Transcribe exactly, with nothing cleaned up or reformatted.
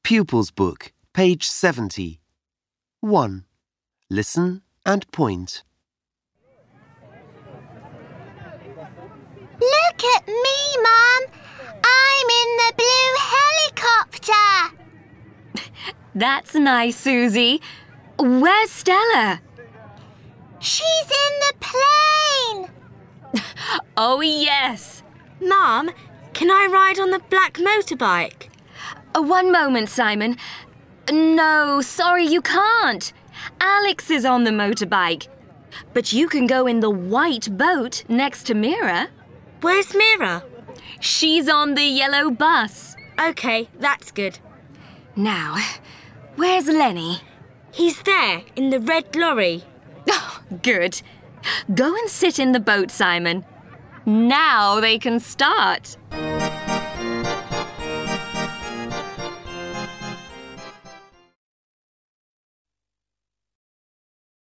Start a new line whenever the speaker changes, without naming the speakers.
Pupils Book, page seventy. one. Listen and point.
Look at me, Mum. I'm in the blue helicopter.
That's nice, Susie. Where's Stella?
She's in the plane.
Oh, yes.
Mum, can I ride on the black motorbike?
Uh, one moment, Simon. No, sorry, you can't. Alex is on the motorbike. But you can go in the white boat next to Mira.
Where's Mira?
She's on the yellow bus.
OK, that's good.
Now, where's Lenny?
He's there, in the red lorry.
Oh, good. Go and sit in the boat, Simon. Now they can start.